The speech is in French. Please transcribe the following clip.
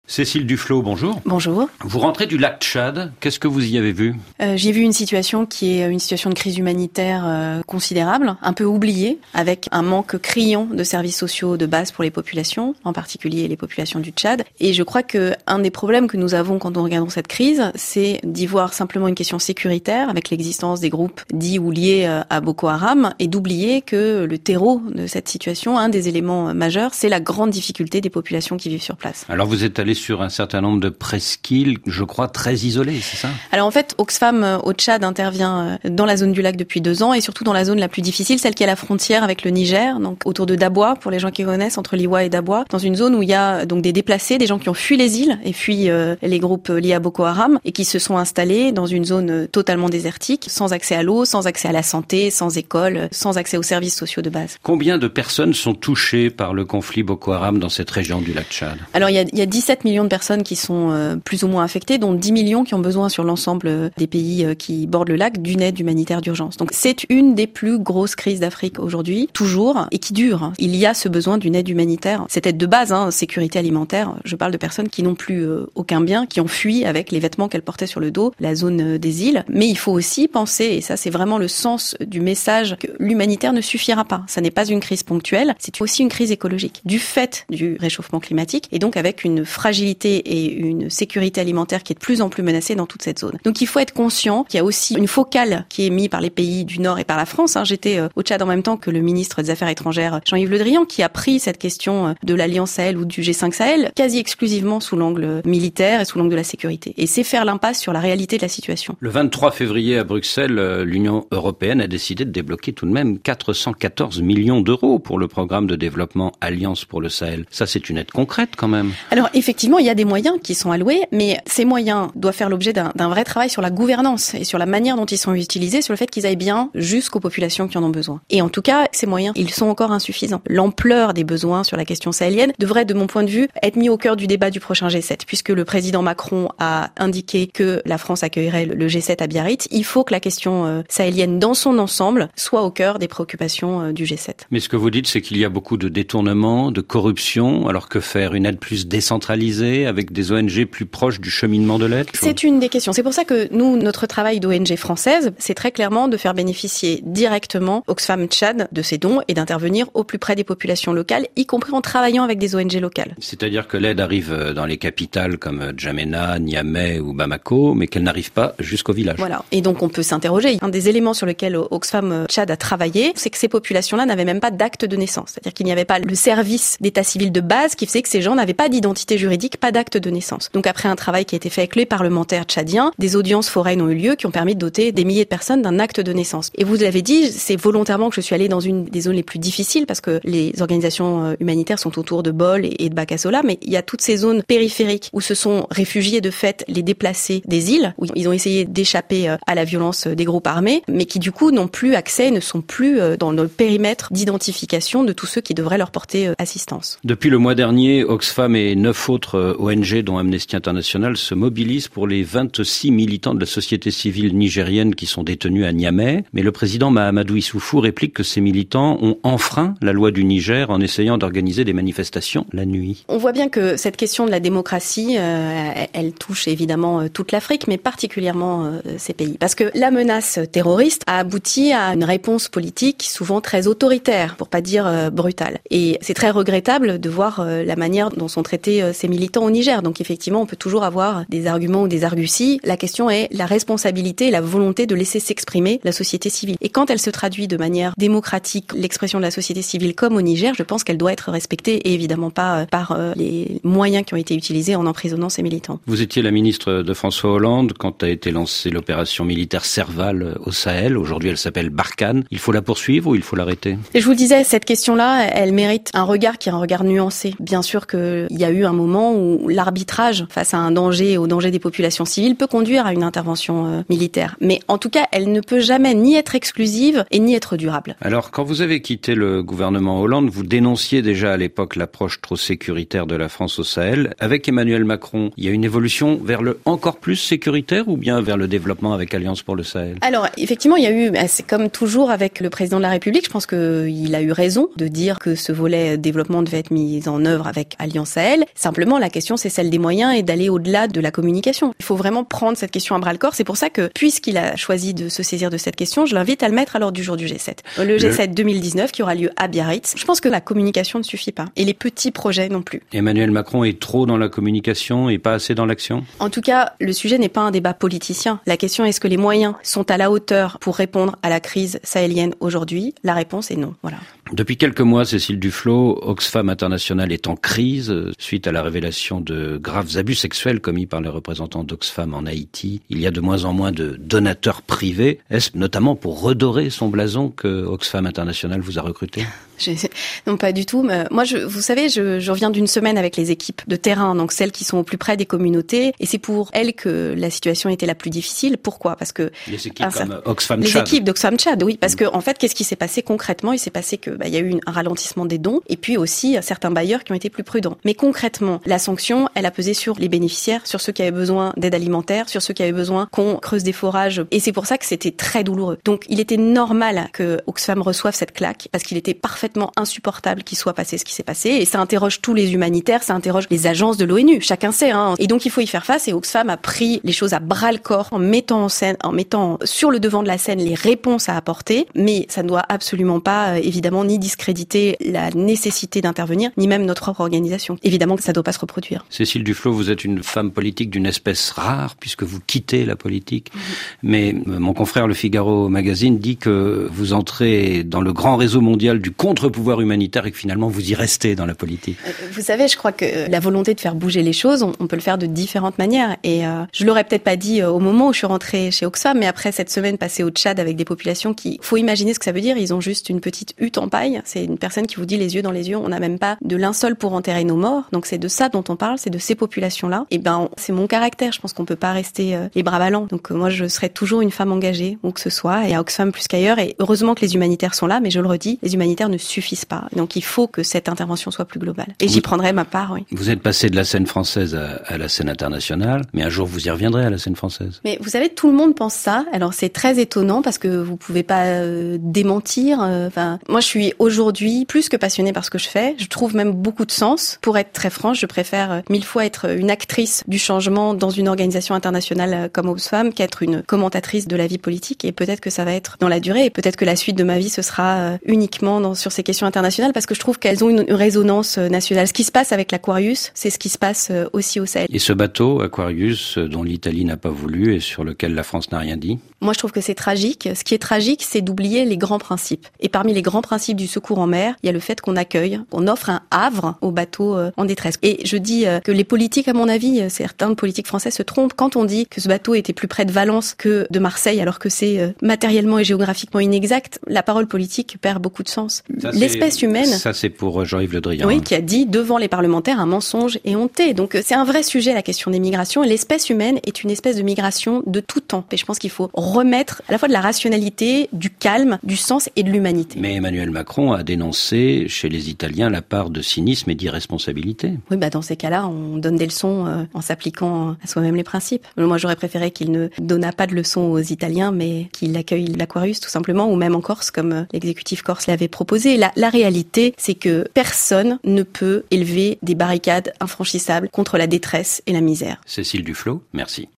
Cécile Duflot, bonjour. Bonjour. Vous rentrez du lac Tchad, qu'est-ce que vous y avez vu ? J'ai vu une situation qui est une situation de crise humanitaire considérable, un peu oubliée, avec un manque criant de services sociaux de base pour les populations, en particulier les populations du Tchad. Et je crois que un des problèmes que nous avons quand on regarde cette crise, c'est d'y voir simplement une question sécuritaire, avec l'existence des groupes dits ou liés à Boko Haram, et d'oublier que le terreau de cette situation, un des éléments majeurs, c'est la grande difficulté des populations qui vivent sur place. Alors vous êtes allé sur un certain nombre de presqu'îles, je crois, très isolées, c'est ça ? Alors en fait, Oxfam au Tchad intervient dans la zone du lac depuis 2 ans et surtout dans la zone la plus difficile, celle qui est à la frontière avec le Niger, donc autour de Daboua, pour les gens qui connaissent, entre Liwa et Daboua, dans une zone où il y a donc des déplacés, des gens qui ont fui les îles et fui les groupes liés à Boko Haram et qui se sont installés dans une zone totalement désertique, sans accès à l'eau, sans accès à la santé, sans école, sans accès aux services sociaux de base. Combien de personnes sont touchées par le conflit Boko Haram dans cette région du lac Tchad ? Alors il y a 17 millions de personnes qui sont plus ou moins affectées, dont 10 millions qui ont besoin sur l'ensemble des pays qui bordent le lac d'une aide humanitaire d'urgence. Donc c'est une des plus grosses crises d'Afrique aujourd'hui, toujours, et qui dure. Il y a ce besoin d'une aide humanitaire. Cette aide de base, sécurité alimentaire, je parle de personnes qui n'ont plus aucun bien, qui ont fui avec les vêtements qu'elles portaient sur le dos, la zone des îles. Mais il faut aussi penser, et ça c'est vraiment le sens du message, que l'humanitaire ne suffira pas. Ça n'est pas une crise ponctuelle, c'est aussi une crise écologique, du fait du réchauffement climatique, et donc avec une fragilité et une sécurité alimentaire qui est de plus en plus menacée dans toute cette zone. Donc il faut être conscient qu'il y a aussi une focale qui est mise par les pays du Nord et par la France. J'étais au Tchad en même temps que le ministre des Affaires étrangères Jean-Yves Le Drian, qui a pris cette question de l'Alliance Sahel ou du G5 Sahel quasi exclusivement sous l'angle militaire et sous l'angle de la sécurité. Et c'est faire l'impasse sur la réalité de la situation. Le 23 février à Bruxelles, l'Union européenne a décidé de débloquer tout de même 414 millions d'euros pour le programme de développement Alliance pour le Sahel. Ça, c'est une aide concrète quand même. Alors effectivement, il y a des moyens qui sont alloués, mais ces moyens doivent faire l'objet d'un vrai travail sur la gouvernance et sur la manière dont ils sont utilisés, sur le fait qu'ils aillent bien jusqu'aux populations qui en ont besoin. Et en tout cas, ces moyens, ils sont encore insuffisants. L'ampleur des besoins sur la question sahélienne devrait, de mon point de vue, être mis au cœur du débat du prochain G7, puisque le président Macron a indiqué que la France accueillerait le G7 à Biarritz. Il faut que la question sahélienne dans son ensemble soit au cœur des préoccupations du G7. Mais ce que vous dites, c'est qu'il y a beaucoup de détournements, de corruption, alors que faire une aide plus décentralisée avec des ONG plus proches du cheminement de l'aide ? C'est une des questions. C'est pour ça que nous, notre travail d'ONG française, c'est très clairement de faire bénéficier directement Oxfam Tchad de ces dons et d'intervenir au plus près des populations locales, y compris en travaillant avec des ONG locales. C'est-à-dire que l'aide arrive dans les capitales comme N'Djamena, Niamey ou Bamako, mais qu'elle n'arrive pas jusqu'au village. Voilà. Et donc on peut s'interroger. Un des éléments sur lesquels Oxfam Tchad a travaillé, c'est que ces populations-là n'avaient même pas d'acte de naissance. C'est-à-dire qu'il n'y avait pas le service d'état civil de base qui faisait que ces gens n'avaient pas d'identité juridique, pas d'acte de naissance. Donc après un travail qui a été fait avec les parlementaires tchadiens, des audiences foraines ont eu lieu qui ont permis de doter des milliers de personnes d'un acte de naissance. Et vous l'avez dit, c'est volontairement que je suis allée dans une des zones les plus difficiles parce que les organisations humanitaires sont autour de Bol et de Bakasola, mais il y a toutes ces zones périphériques où se sont réfugiés de fait les déplacés des îles, où ils ont essayé d'échapper à la violence des groupes armés, mais qui du coup n'ont plus accès, ne sont plus dans le périmètre d'identification de tous ceux qui devraient leur porter assistance. Depuis le mois dernier, Oxfam et 9 autres ONG, dont Amnesty International, se mobilisent pour les 26 militants de la société civile nigérienne qui sont détenus à Niamey. Mais le président Mahamadou Issoufou réplique que ces militants ont enfreint la loi du Niger en essayant d'organiser des manifestations la nuit. On voit bien que cette question de la démocratie, elle touche évidemment toute l'Afrique, mais particulièrement ces pays. Parce que la menace terroriste a abouti à une réponse politique souvent très autoritaire, pour pas dire brutale. Et c'est très regrettable de voir la manière dont sont traités ces militants au Niger. Donc effectivement, on peut toujours avoir des arguments ou des arguties. La question est la responsabilité et la volonté de laisser s'exprimer la société civile. Et quand elle se traduit de manière démocratique, l'expression de la société civile comme au Niger, je pense qu'elle doit être respectée et évidemment pas par les moyens qui ont été utilisés en emprisonnant ces militants. Vous étiez la ministre de François Hollande quand a été lancée l'opération militaire Serval au Sahel. Aujourd'hui, elle s'appelle Barkhane. Il faut la poursuivre ou il faut l'arrêter ? Et je vous le disais, cette question-là, elle mérite un regard qui est un regard nuancé. Bien sûr qu'il y a eu un moment où l'arbitrage face à un danger, au danger des populations civiles, peut conduire à une intervention militaire. Mais en tout cas, elle ne peut jamais ni être exclusive et ni être durable. Alors, quand vous avez quitté le gouvernement Hollande, vous dénonciez déjà à l'époque l'approche trop sécuritaire de la France au Sahel. Avec Emmanuel Macron, il y a une évolution vers le encore plus sécuritaire ou bien vers le développement avec Alliance pour le Sahel ? Alors, effectivement, il y a eu, c'est comme toujours avec le président de la République, je pense qu'il a eu raison de dire que ce volet développement devait être mis en œuvre avec Alliance Sahel. Simplement, la question c'est celle des moyens et d'aller au-delà de la communication. Il faut vraiment prendre cette question à bras-le-corps. C'est pour ça que, puisqu'il a choisi de se saisir de cette question, je l'invite à le mettre à l'ordre du jour du G7. Le G7 2019 qui aura lieu à Biarritz. Je pense que la communication ne suffit pas. Et les petits projets non plus. Emmanuel Macron est trop dans la communication et pas assez dans l'action? En tout cas, le sujet n'est pas un débat politicien. La question est-ce que les moyens sont à la hauteur pour répondre à la crise sahélienne aujourd'hui? La réponse est non. Voilà. Depuis quelques mois, Cécile Duflot, Oxfam International est en crise suite à la révélation de graves abus sexuels commis par les représentants d'Oxfam en Haïti. Il y a de moins en moins de donateurs privés. Est-ce notamment pour redorer son blason que Oxfam International vous a recruté? Non, pas du tout. Mais moi, vous savez, je reviens d'une semaine avec les équipes de terrain, donc celles qui sont au plus près des communautés, et c'est pour elles que la situation était la plus difficile. Pourquoi? Parce que les équipes comme Oxfam Tchad. Les équipes d'Oxfam Tchad, oui, parce que en fait, qu'est-ce qui s'est passé concrètement? Il s'est passé que il y a eu un ralentissement des dons, et puis aussi certains bailleurs qui ont été plus prudents. Mais concrètement, la sanction, elle a pesé sur les bénéficiaires, sur ceux qui avaient besoin d'aide alimentaire, sur ceux qui avaient besoin qu'on creuse des forages, et c'est pour ça que c'était très douloureux. Donc, il était normal que Oxfam reçoive cette claque, parce qu'il était parfaitement insupportable qu'il soit passé ce qui s'est passé, et ça interroge tous les humanitaires, ça interroge les agences de l'ONU, chacun sait, hein. Et donc il faut y faire face, et Oxfam a pris les choses à bras le corps en mettant en scène, en mettant sur le devant de la scène les réponses à apporter, mais ça ne doit absolument pas, évidemment, ni discréditer la nécessité d'intervenir, ni même notre propre organisation. Évidemment que ça ne doit pas se reproduire. Cécile Duflot, vous êtes une femme politique d'une espèce rare, puisque vous quittez la politique. Mais mon confrère Le Figaro Magazine dit que vous entrez dans le grand réseau mondial du contre-pouvoir humanitaire et que finalement vous y restez dans la politique. Vous savez, je crois que la volonté de faire bouger les choses, on peut le faire de différentes manières. Et je l'aurais peut-être pas dit au moment où je suis rentrée chez Oxfam, mais après cette semaine passée au Tchad avec des populations qui, faut imaginer ce que ça veut dire, ils ont juste une petite hutte en paille. C'est une personne qui vous dit les yeux dans les yeux, on n'a même pas de linceul pour enterrer nos morts. Donc c'est de ça dont on parle, c'est de ces populations-là. Et c'est mon caractère. Je pense qu'on peut pas rester les bras ballants. Donc moi, je serai toujours une femme engagée, où que ce soit, et à Oxfam plus qu'ailleurs. Et heureusement que les humanitaires sont là, mais je le redis, les humanitaires ne suffisent pas. Donc il faut que cette intervention soit plus globale. Et j'y prendrai ma part, oui. Vous êtes passé de la scène française à la scène internationale, mais un jour vous y reviendrez à la scène française. Mais vous savez, tout le monde pense ça. Alors c'est très étonnant parce que vous pouvez pas démentir. Moi je suis aujourd'hui plus que passionnée par ce que je fais. Je trouve même beaucoup de sens. Pour être très franche, je préfère 1000 fois être une actrice du changement dans une organisation internationale comme Oxfam qu'être une commentatrice de la vie politique. Et peut-être que ça va être dans la durée, et peut-être que la suite de ma vie ce sera uniquement sur ces questions internationales, parce que je trouve qu'elles ont une résonance nationale. Ce qui se passe avec l'Aquarius, c'est ce qui se passe aussi au Sahel. Et ce bateau, Aquarius, dont l'Italie n'a pas voulu et sur lequel la France n'a rien dit? Moi, je trouve que c'est tragique. Ce qui est tragique, c'est d'oublier les grands principes. Et parmi les grands principes du secours en mer, il y a le fait qu'on accueille, qu'on offre un havre aux bateaux en détresse. Et je dis que les politiques, à mon avis, certains politiques français se trompent quand on dit que ce bateau était plus près de Valence que de Marseille, alors que c'est matériellement et géographiquement inexact. La parole politique perd beaucoup de sens. L'espèce humaine... Ça, c'est pour Jean-Yves Le Drian. Oui, qui a dit devant les parlementaires un mensonge éhonté. Donc c'est un vrai sujet, la question des migrations. Et l'espèce humaine est une espèce de migration de tout temps. Et je pense qu'il faut remettre à la fois de la rationalité, du calme, du sens et de l'humanité. Mais Emmanuel Macron a dénoncé chez les Italiens la part de cynisme et d'irresponsabilité. Oui, dans ces cas-là, on donne des leçons en s'appliquant à soi-même les principes. Moi, j'aurais préféré qu'il ne donnât pas de leçons aux Italiens, mais qu'il accueille l'Aquarius tout simplement, ou même en Corse, comme l'exécutif corse l'avait proposé. La réalité, c'est que personne ne peut élever des barricades infranchissables contre la détresse et la misère. Cécile Duflot, merci.